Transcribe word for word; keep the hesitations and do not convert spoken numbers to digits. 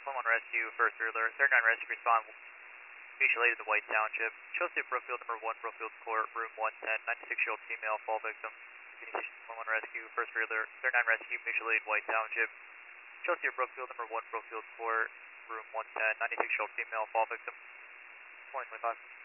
one Rescue, first alert, third nine Rescue respond, mutual aid to the White Township. Chelsea Brookfield, number one, Brookfield Court, room one ten, ninety-six-year-old female, fall victim. one one Rescue, first alert, third nine Rescue, mutual aid, White Township. Chelsea Brookfield, number one, Brookfield Court, room one ten, ninety-six-year-old female, fall victim. twenty twenty-five.